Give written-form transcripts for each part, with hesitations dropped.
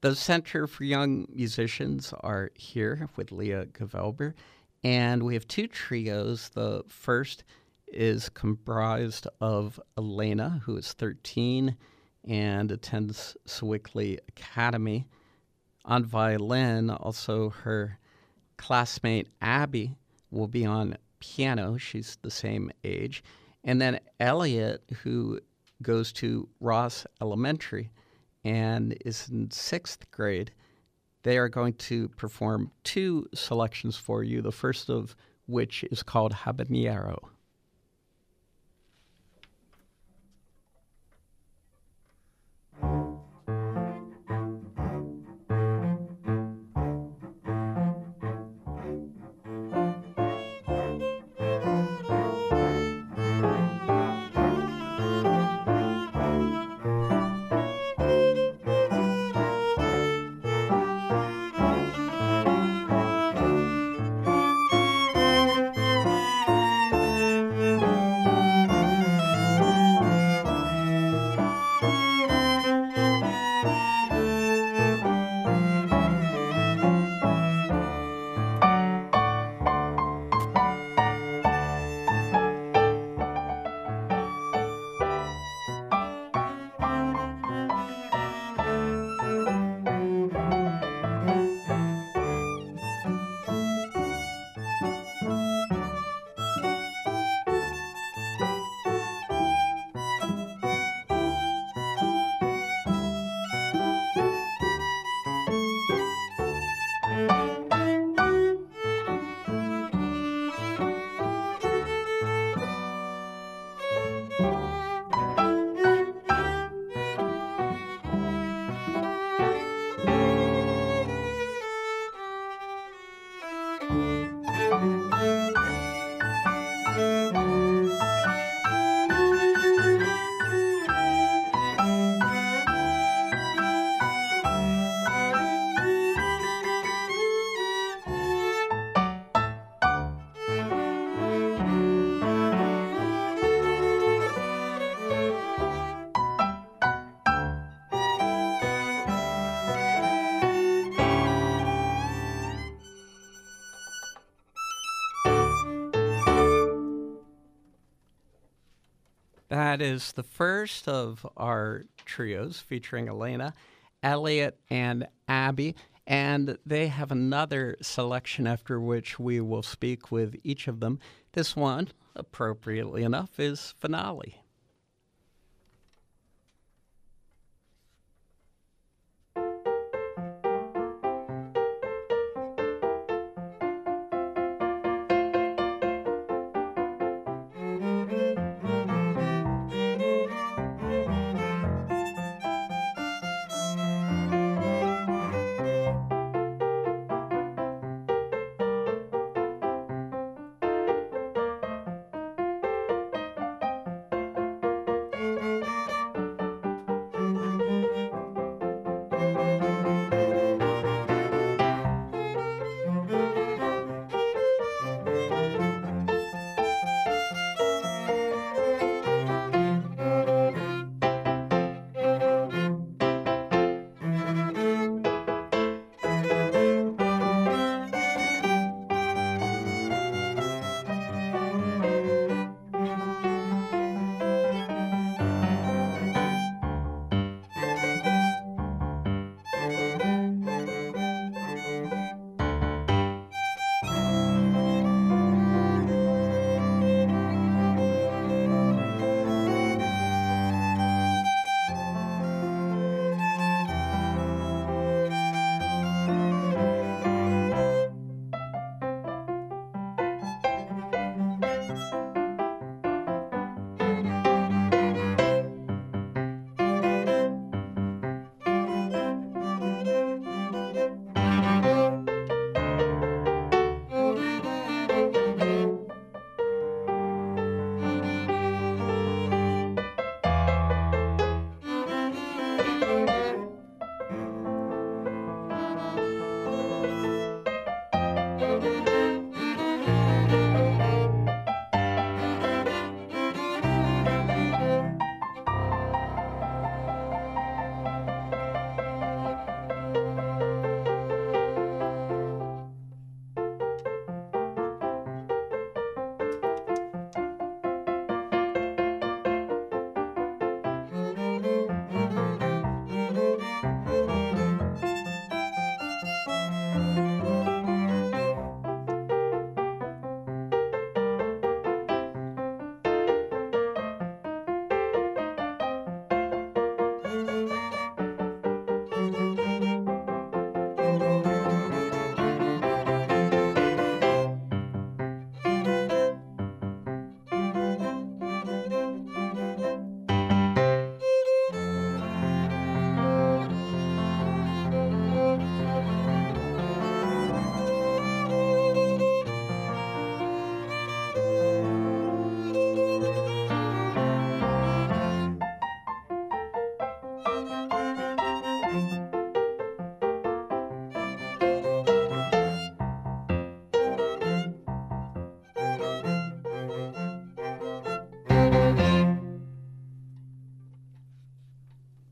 The Center for Young Musicians are here with Leah Gavelber, and we have two trios. The first is comprised of Elena, who is 13 and attends Sewickley Academy. On violin, also her classmate Abby will be on piano. She's the same age. And then Elliot, who goes to Ross Elementary and is in sixth grade. They are going to perform two selections for you, the first of which is called Habanero. That is the first of our trios featuring Elena, Elliot, and Abby. And they have another selection after which we will speak with each of them. This one, appropriately enough, is Finale.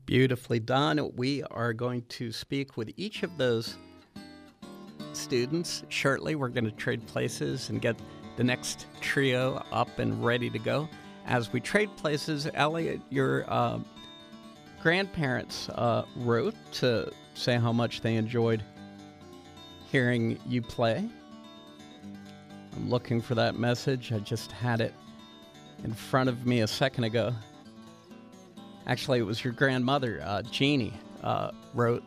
Beautifully done. We are going to speak with each of those students shortly. We're going to trade places and get the next trio up and ready to go. As we trade places, Elliot, your grandparents wrote to say how much they enjoyed hearing you play. I'm looking for that message. I just had it in front of me a second ago. Actually, it was your grandmother, Jeannie, wrote,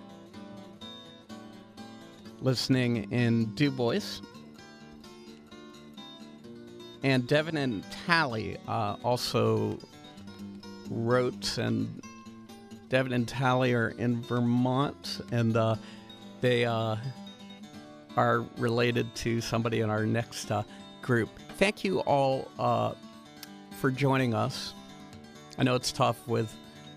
listening in Du Bois. And Devin and Tally also wrote, and Devin and Tally are in Vermont, and they are related to somebody in our next group. Thank you all for joining us. I know it's tough with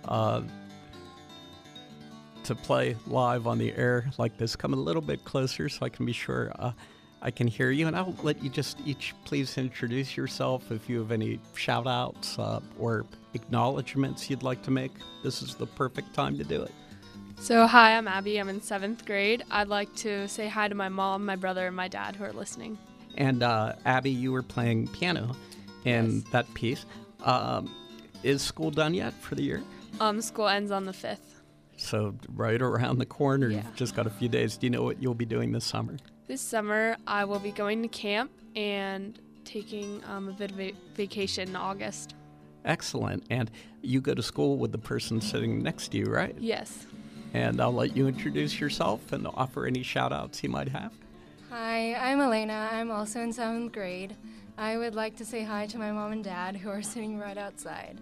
to play live on the air like this. Come a little bit closer so I can be sure I can hear you. And I'll let you just each please introduce yourself if you have any shout outs or acknowledgments you'd like to make. This is the perfect time to do it. So hi, I'm Abby. I'm in 7th grade. I'd like to say hi to my mom, my brother, and my dad who are listening. And Abby, you were playing piano in that piece. Is school done yet for the year? School ends on the 5th. So right around the corner, Yeah. You've just got a few days. Do you know what you'll be doing this summer? This summer, I will be going to camp and taking a bit of a vacation in August. Excellent. And you go to school with the person sitting next to you, right? Yes. And I'll let you introduce yourself and offer any shout outs you might have. Hi, I'm Elena. I'm also in 7th grade. I would like to say hi to my mom and dad who are sitting right outside.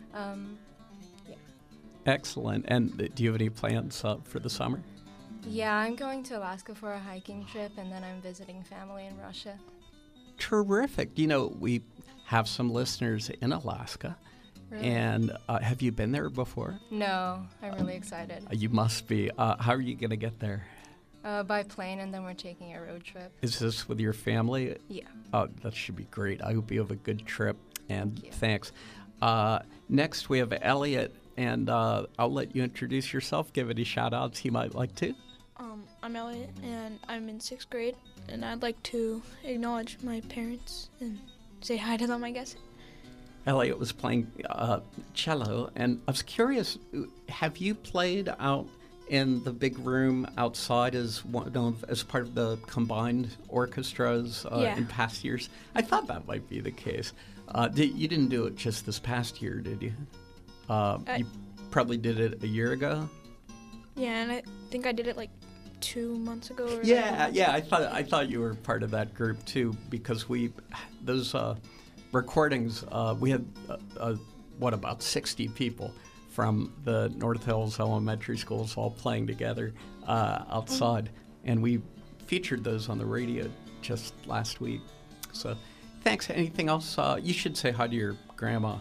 Excellent. And do you have any plans for the summer? Yeah, I'm going to Alaska for a hiking trip, and then I'm visiting family in Russia. Terrific. You know, we have some listeners in Alaska. Really? And have you been there before? No, I'm really excited. You must be. How are you going to get there? By plane, and then we're taking a road trip. Is this with your family? Yeah. Oh, that should be great. I hope you have a good trip, and Thank you. thanks. Next, we have Elliot, and I'll let you introduce yourself, give any shout-outs you might like to. I'm Elliot, and I'm in 6th grade, and I'd like to acknowledge my parents and say hi to them, I guess. Elliot was playing cello, and I was curious, have you played out in the big room outside as part of the combined orchestras in past years? I thought that might be the case. You didn't do it just this past year, did you? You probably did it a year ago. Yeah, and I think I did it like 2 months ago. Or Yeah. I thought you were part of that group too, because those recordings we had about 60 people from the North Hills Elementary Schools all playing together outside, and we featured those on the radio just last week. So, thanks. Anything else? You should say hi to your grandma.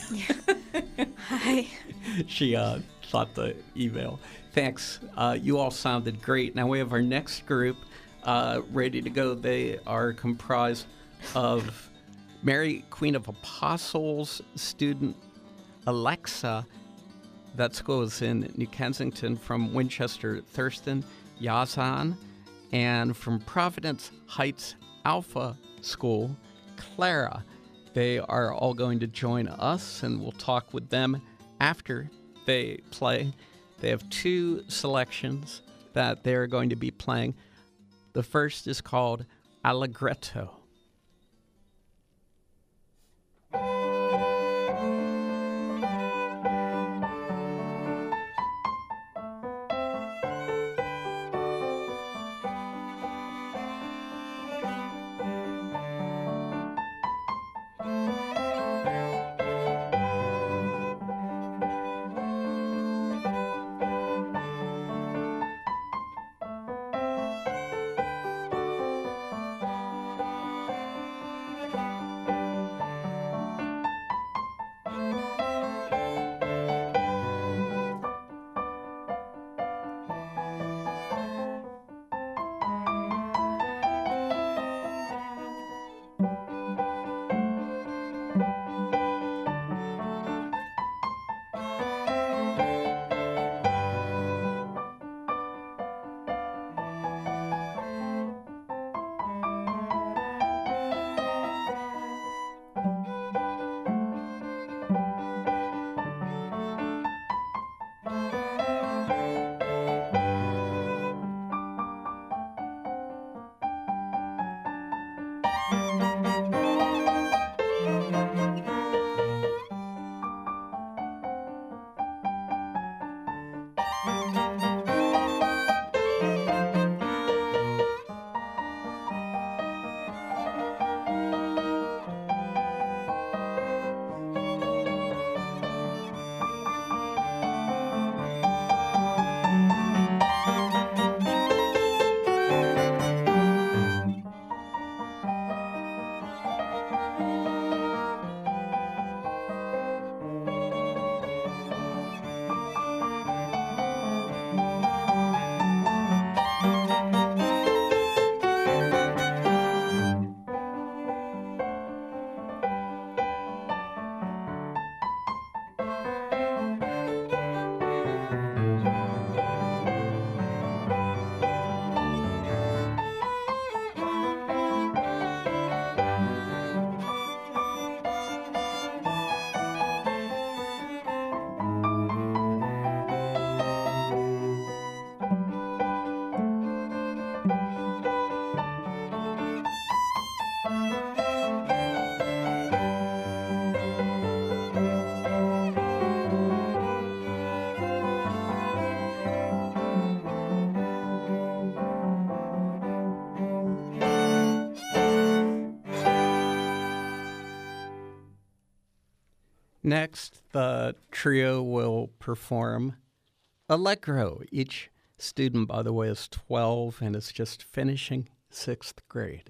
Hi. She thought the email. Thanks. You all sounded great. Now we have our next group ready to go. They are comprised of Mary Queen of Apostles student Alexa. That school is in New Kensington, from Winchester Thurston Yazan, and from Providence Heights Alpha School, Clara. They are all going to join us, and we'll talk with them after they play. They have 2 selections that they're going to be playing. The first is called Allegretto. Next, the trio will perform Allegro. Each student, by the way, is 12 and is just finishing 6th grade.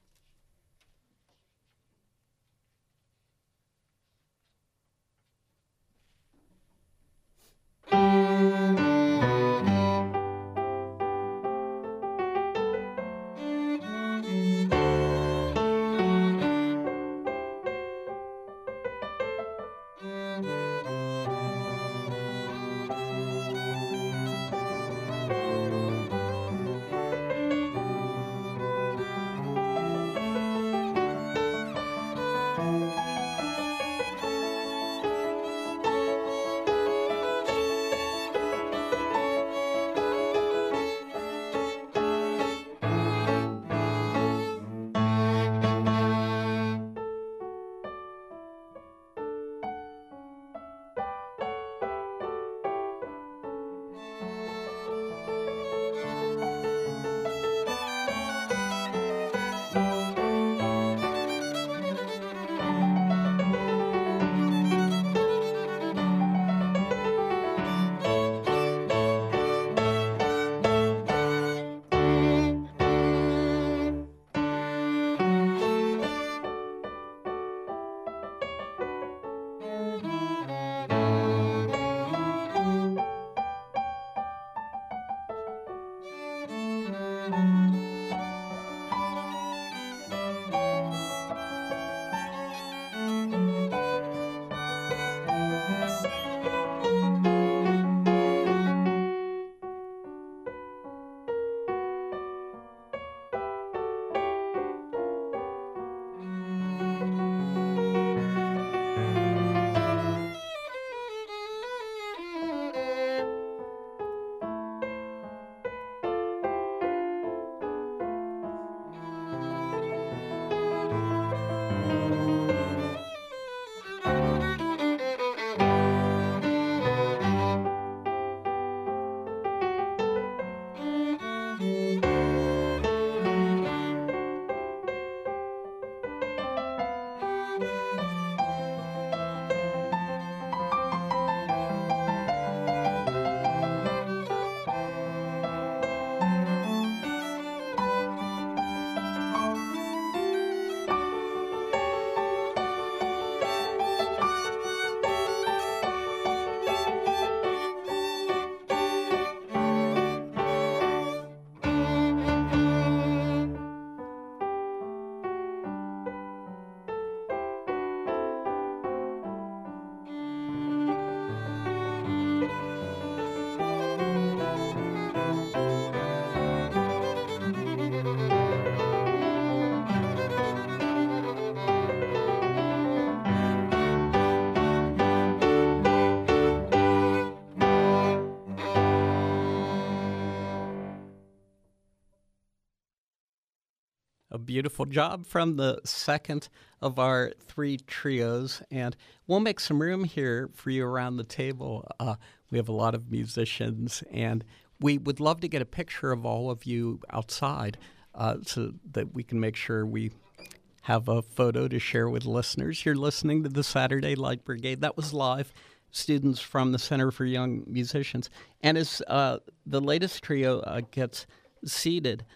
A beautiful job from the second of our 3 trios, and we'll make some room here for you around the table. We have a lot of musicians, and we would love to get a picture of all of you outside so that we can make sure we have a photo to share with listeners. You're listening to the Saturday Light Brigade. That was live. Students from the Center for Young Musicians. And as the latest trio gets seated,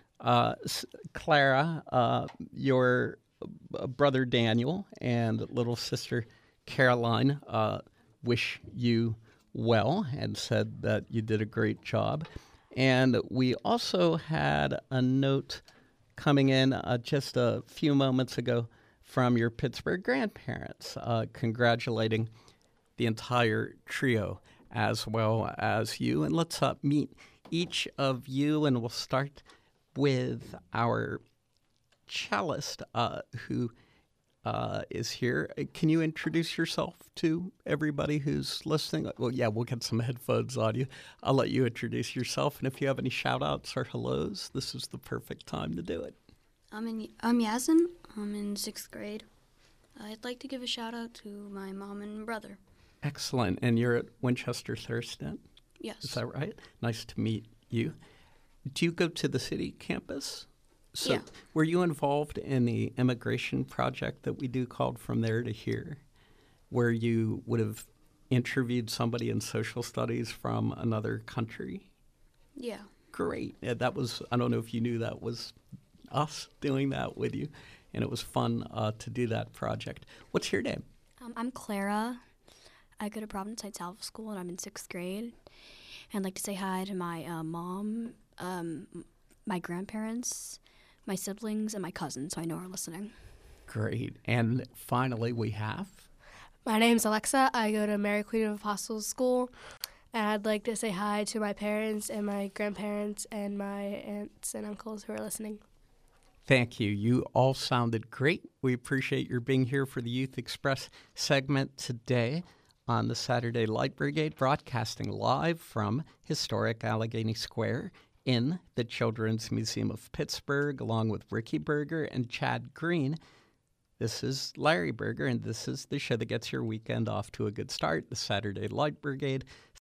Clara, your brother Daniel and little sister Caroline wish you well and said that you did a great job. And we also had a note coming in just a few moments ago from your Pittsburgh grandparents congratulating the entire trio as well as you. And let's meet each of you, and we'll start with our cellist who is here. Can you introduce yourself to everybody who's listening? Well, yeah, we'll get some headphones on you. I'll let you introduce yourself, and if you have any shout-outs or hellos, this is the perfect time to do it. I'm Yasin. I'm in 6th grade. I'd like to give a shout-out to my mom and brother. Excellent. And you're at Winchester Thurston? Yes. Is that right? Nice to meet you. Do you go to the city campus? So yeah. Were you involved in the immigration project that we do called From There to Here? where you would have interviewed somebody in social studies from another country? Yeah. Great. Yeah, that was, I don't know if you knew that was us doing that with you, and it was fun to do that project. What's your name? I'm Clara. I go to Providence Heights Alpha School, and I'm in 6th grade. And I'd like to say hi to my mom, my grandparents, my siblings, and my cousins, so I know are listening. Great. And finally, we have... My name's Alexa. I go to Mary Queen of Apostles School, and I'd like to say hi to my parents and my grandparents and my aunts and uncles who are listening. Thank you. You all sounded great. We appreciate your being here for the Youth Express segment today on the Saturday Light Brigade, broadcasting live from historic Allegheny Square in the Children's Museum of Pittsburgh, along with Ricky Berger and Chad Green. This is Larry Berger, and this is the show that gets your weekend off to a good start, the Saturday Light Brigade,